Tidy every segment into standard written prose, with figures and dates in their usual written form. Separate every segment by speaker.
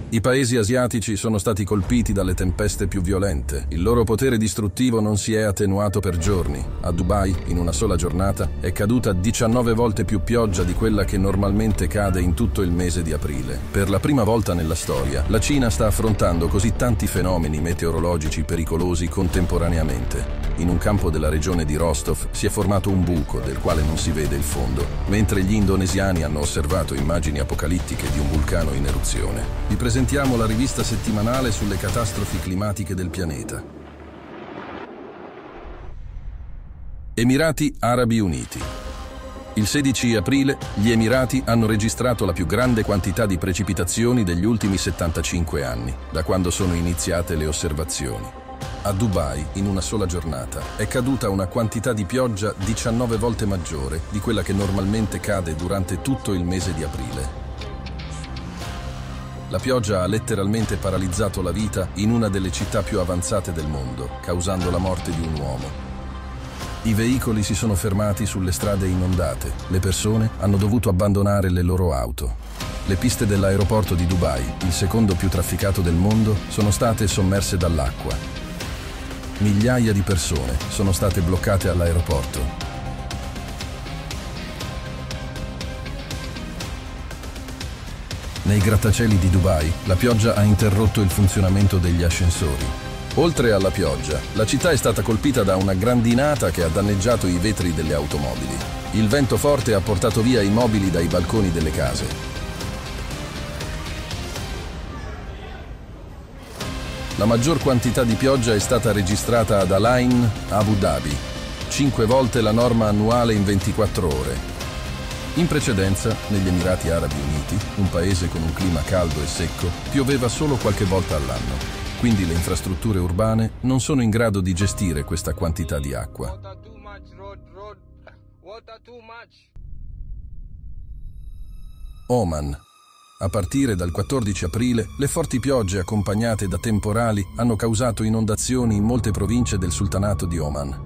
Speaker 1: I paesi asiatici sono stati colpiti dalle tempeste più violente. Il loro potere distruttivo non si è attenuato per giorni. A Dubai, in una sola giornata, è caduta 19 volte più pioggia di quella che normalmente cade in tutto il mese di aprile. Per la prima volta nella storia, la Cina sta affrontando così tanti fenomeni meteorologici pericolosi contemporaneamente. In un campo della regione di Rostov si è formato un buco del quale non si vede il fondo, mentre gli indonesiani hanno osservato immagini apocalittiche di un vulcano in eruzione. Vi presentiamo la rivista settimanale sulle catastrofi climatiche del pianeta. Emirati Arabi Uniti. Il 16 aprile gli Emirati hanno registrato la più grande quantità di precipitazioni degli ultimi 75 anni, da quando sono iniziate le osservazioni. A Dubai, in una sola giornata, è caduta una quantità di pioggia 19 volte maggiore di quella che normalmente cade durante tutto il mese di aprile. La pioggia ha letteralmente paralizzato la vita in una delle città più avanzate del mondo, causando la morte di un uomo. I veicoli si sono fermati sulle strade inondate, le persone hanno dovuto abbandonare le loro auto. Le piste dell'aeroporto di Dubai, il secondo più trafficato del mondo, sono state sommerse dall'acqua. Migliaia di persone sono state bloccate all'aeroporto. Nei grattacieli di Dubai, la pioggia ha interrotto il funzionamento degli ascensori. Oltre alla pioggia, la città è stata colpita da una grandinata che ha danneggiato i vetri delle automobili. Il vento forte ha portato via i mobili dai balconi delle case. La maggior quantità di pioggia è stata registrata ad Al Ain, Abu Dhabi, 5 volte la norma annuale in 24 ore. In precedenza, negli Emirati Arabi Uniti, un paese con un clima caldo e secco, pioveva solo qualche volta all'anno, quindi le infrastrutture urbane non sono in grado di gestire questa quantità di acqua. Oman. A partire dal 14 aprile, le forti piogge accompagnate da temporali hanno causato inondazioni in molte province del Sultanato di Oman.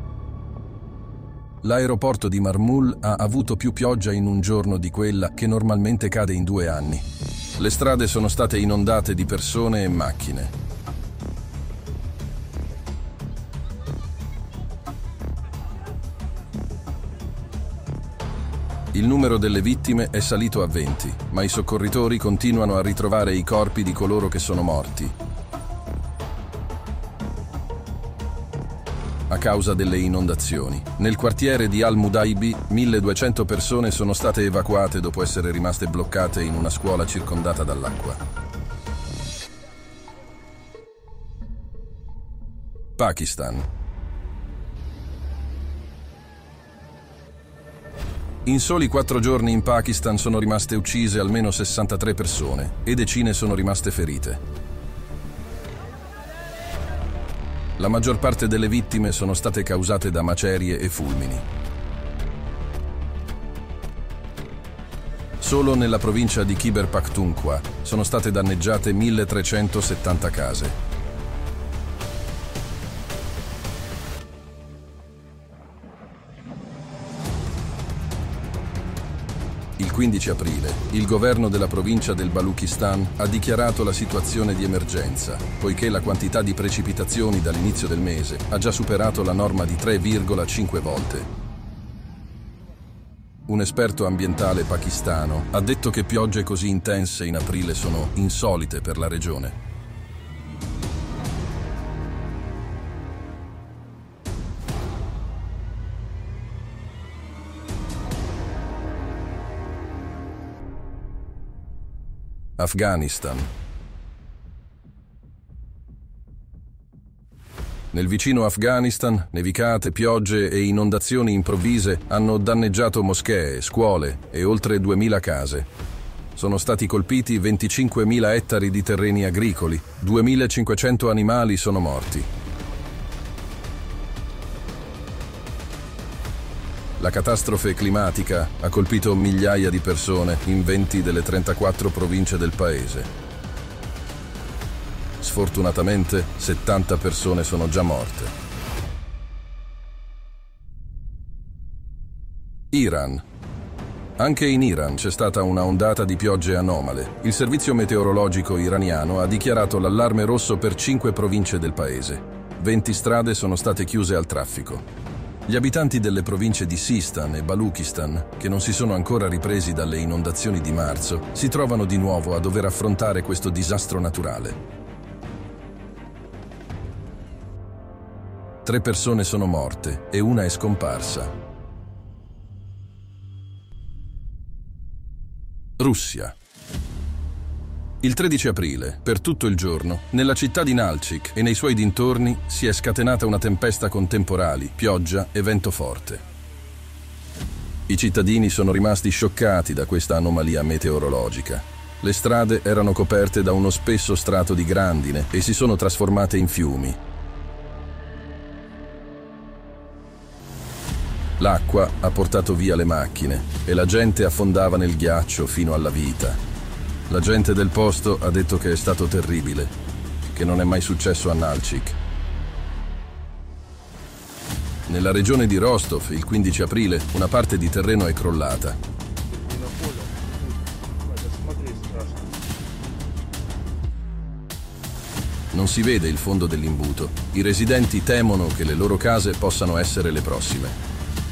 Speaker 1: L'aeroporto di Marmul ha avuto più pioggia in un giorno di quella che normalmente cade in 2 anni. Le strade sono state inondate di persone e macchine. Il numero delle vittime è salito a 20, ma i soccorritori continuano a ritrovare i corpi di coloro che sono morti. A causa delle inondazioni, nel quartiere di Al-Mudaibi 1200 persone sono state evacuate dopo essere rimaste bloccate in una scuola circondata dall'acqua. Pakistan. In soli 4 giorni in Pakistan sono rimaste uccise almeno 63 persone e decine sono rimaste ferite. La maggior parte delle vittime sono state causate da macerie e fulmini. Solo nella provincia di Khyber Pakhtunkhwa sono state danneggiate 1370 case. Il 15 aprile, il governo della provincia del Baluchistan ha dichiarato la situazione di emergenza, poiché la quantità di precipitazioni dall'inizio del mese ha già superato la norma di 3,5 volte. Un esperto ambientale pakistano ha detto che piogge così intense in aprile sono insolite per la regione. Afghanistan. Nel vicino Afghanistan, nevicate, piogge e inondazioni improvvise hanno danneggiato moschee, scuole e oltre 2000 case. Sono stati colpiti 25.000 ettari di terreni agricoli, 2.500 animali sono morti. La catastrofe climatica ha colpito migliaia di persone in 20 delle 34 province del paese. Sfortunatamente, 70 persone sono già morte. Iran. Anche in Iran c'è stata una ondata di piogge anomale. Il servizio meteorologico iraniano ha dichiarato l'allarme rosso per 5 province del paese. 20 strade sono state chiuse al traffico. Gli abitanti delle province di Sistan e Baluchistan, che non si sono ancora ripresi dalle inondazioni di marzo, si trovano di nuovo a dover affrontare questo disastro naturale. 3 persone sono morte e una è scomparsa. Russia. Il 13 aprile, per tutto il giorno, nella città di Nalchik e nei suoi dintorni si è scatenata una tempesta con temporali, pioggia e vento forte. I cittadini sono rimasti scioccati da questa anomalia meteorologica. Le strade erano coperte da uno spesso strato di grandine e si sono trasformate in fiumi. L'acqua ha portato via le macchine e la gente affondava nel ghiaccio fino alla vita. La gente del posto ha detto che è stato terribile, che non è mai successo a Nalchik. Nella regione di Rostov, il 15 aprile, una parte di terreno è crollata. Non si vede il fondo dell'imbuto. I residenti temono che le loro case possano essere le prossime.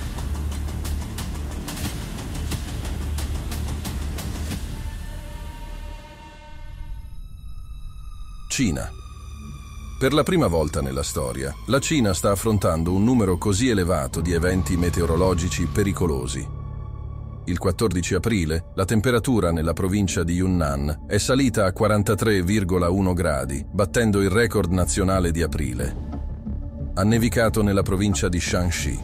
Speaker 1: Cina. Per la prima volta nella storia, la Cina sta affrontando un numero così elevato di eventi meteorologici pericolosi. Il 14 aprile, la temperatura nella provincia di Yunnan è salita a 43,1 gradi, battendo il record nazionale di aprile. Ha nevicato nella provincia di Shanxi.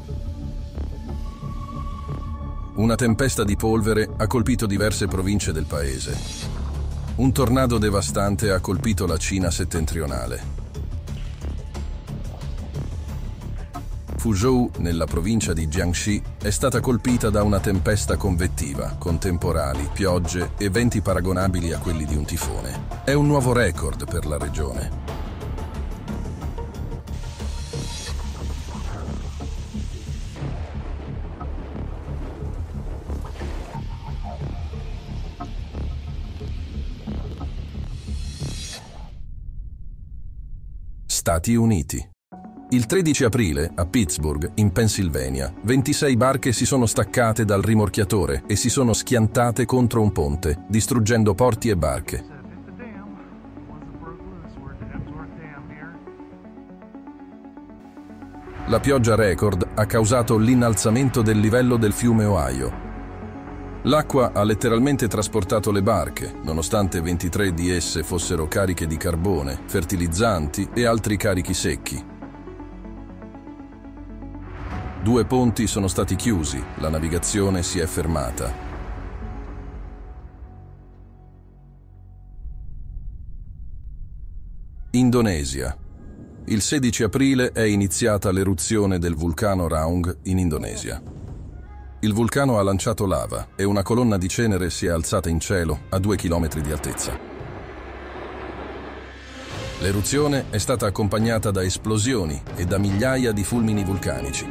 Speaker 1: Una tempesta di polvere ha colpito diverse province del paese. Un tornado devastante ha colpito la Cina settentrionale. Fuzhou, nella provincia di Jiangxi, è stata colpita da una tempesta convettiva, con temporali, piogge e venti paragonabili a quelli di un tifone. È un nuovo record per la regione. Stati Uniti. Il 13 aprile, a Pittsburgh, in Pennsylvania, 26 barche si sono staccate dal rimorchiatore e si sono schiantate contro un ponte, distruggendo porti e barche. La pioggia record ha causato l'innalzamento del livello del fiume Ohio. L'acqua ha letteralmente trasportato le barche, nonostante 23 di esse fossero cariche di carbone, fertilizzanti e altri carichi secchi. 2 ponti sono stati chiusi, la navigazione si è fermata. Indonesia. Il 16 aprile è iniziata l'eruzione del vulcano Raung in Indonesia. Il vulcano ha lanciato lava e una colonna di cenere si è alzata in cielo a 2 chilometri di altezza. L'eruzione è stata accompagnata da esplosioni e da migliaia di fulmini vulcanici.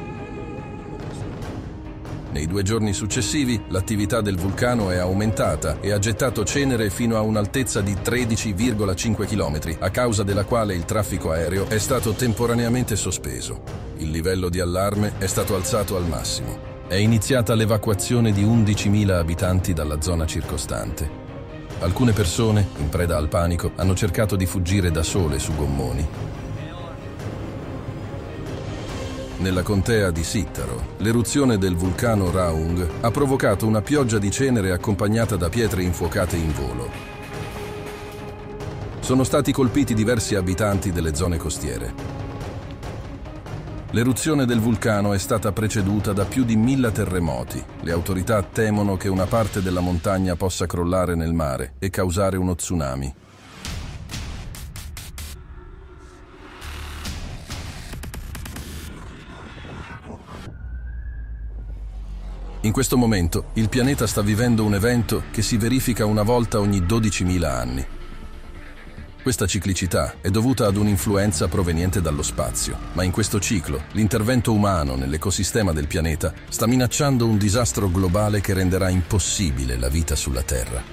Speaker 1: Nei 2 giorni successivi, l'attività del vulcano è aumentata e ha gettato cenere fino a un'altezza di 13,5 km, a causa della quale il traffico aereo è stato temporaneamente sospeso. Il livello di allarme è stato alzato al massimo. È iniziata l'evacuazione di 11.000 abitanti dalla zona circostante. Alcune persone, in preda al panico, hanno cercato di fuggire da sole su gommoni. Nella contea di Sittaro, l'eruzione del vulcano Raung ha provocato una pioggia di cenere accompagnata da pietre infuocate in volo. Sono stati colpiti diversi abitanti delle zone costiere. L'eruzione del vulcano è stata preceduta da più di 1000 terremoti. Le autorità temono che una parte della montagna possa crollare nel mare e causare uno tsunami. In questo momento, il pianeta sta vivendo un evento che si verifica una volta ogni 12.000 anni. Questa ciclicità è dovuta ad un'influenza proveniente dallo spazio, ma in questo ciclo l'intervento umano nell'ecosistema del pianeta sta minacciando un disastro globale che renderà impossibile la vita sulla Terra.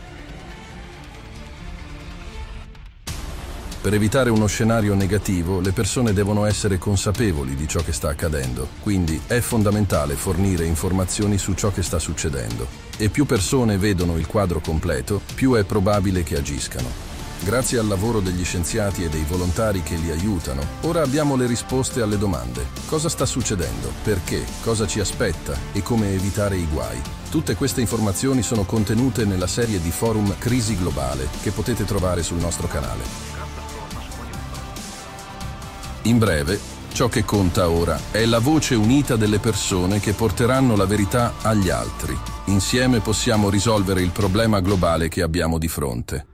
Speaker 1: Per evitare uno scenario negativo, le persone devono essere consapevoli di ciò che sta accadendo, quindi è fondamentale fornire informazioni su ciò che sta succedendo. E più persone vedono il quadro completo, più è probabile che agiscano. Grazie al lavoro degli scienziati e dei volontari che li aiutano, ora abbiamo le risposte alle domande. Cosa sta succedendo? Perché? Cosa ci aspetta? E come evitare i guai? Tutte queste informazioni sono contenute nella serie di forum Crisi Globale che potete trovare sul nostro canale. In breve, ciò che conta ora è la voce unita delle persone che porteranno la verità agli altri. Insieme possiamo risolvere il problema globale che abbiamo di fronte.